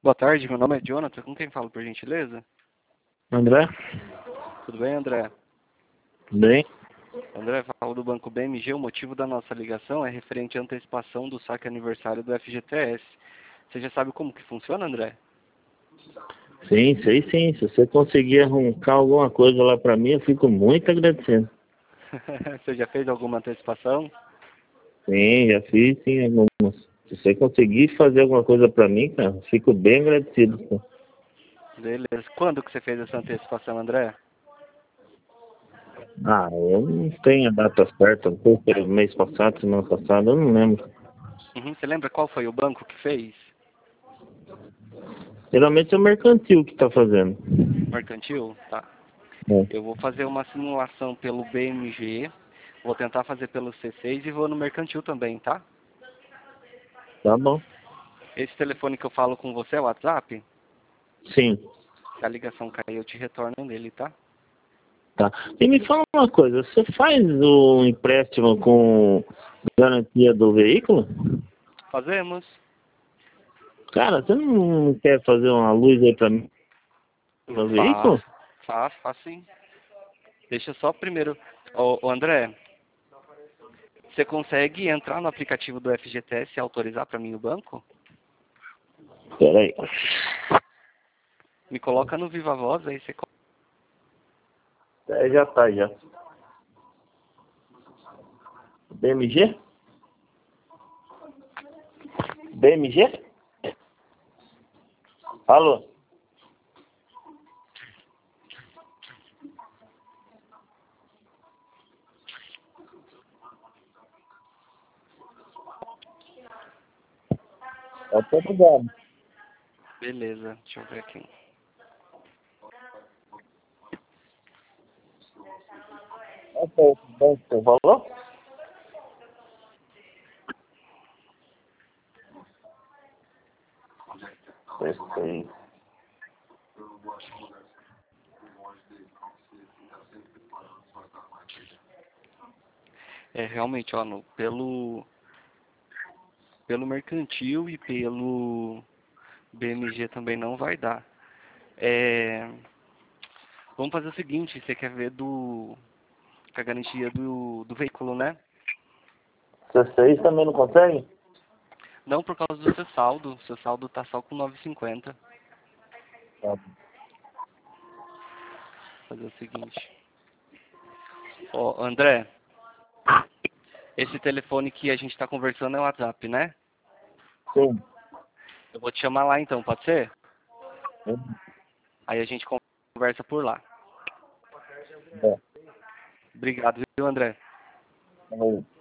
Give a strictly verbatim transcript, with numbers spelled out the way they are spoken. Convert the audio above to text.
Boa tarde, meu nome é Jonathan. Com quem falo, por gentileza? André? Tudo bem, André? Bem? André, falo do Banco B M G. O motivo da nossa ligação é referente à antecipação do saque aniversário do F G T S. Você já sabe como que funciona, André? Sim, sei sim. Se você conseguir arrancar alguma coisa lá pra mim, eu fico muito agradecido. Você já fez alguma antecipação? Sim, já fiz sim algumas. Se você conseguir fazer alguma coisa pra mim, cara, eu fico bem agradecido. Pô. Beleza. Quando que você fez essa antecipação, André? Ah, eu não tenho a data certa, um pouco pelo mês passado, semana passada, eu não lembro. Uhum. Você lembra qual foi o banco que fez? Geralmente é o mercantil que tá fazendo. Mercantil? Tá. É. Eu vou fazer uma simulação pelo B M G, vou tentar fazer pelo C seis e vou no mercantil também, tá? Tá bom. Esse telefone que eu falo com você é o WhatsApp? Sim. Se a ligação cair, eu te retorno nele, tá? Tá. E me fala uma coisa, você faz o empréstimo com garantia do veículo? Fazemos. Cara, você não quer fazer uma luz aí pra mim no Faz, veículo? faz, faz sim. Deixa só primeiro. Ô, ô André, você consegue entrar no aplicativo do F G T S e autorizar para mim o banco? Pera aí. Me coloca no Viva Voz, aí você... É, já tá, já. B M G? B M G? Alô? Tá todo ligado. Beleza, deixa eu ver aqui. Qual que é o banco que você falou? Sei. É, realmente, ó, no, pelo, pelo mercantil e pelo B M G também não vai dar. É, vamos fazer o seguinte, você quer ver do, com a garantia do, do veículo, né? C seis também não consegue? Não por causa do seu saldo, seu saldo tá só com novecentos e cinquenta. Tá. Fazer o seguinte. Ó, André, esse telefone que a gente tá conversando é o WhatsApp, né? Sim. Eu vou te chamar lá então, pode ser? Sim. Aí a gente conversa por lá. É. Obrigado, viu, André? Tá bom.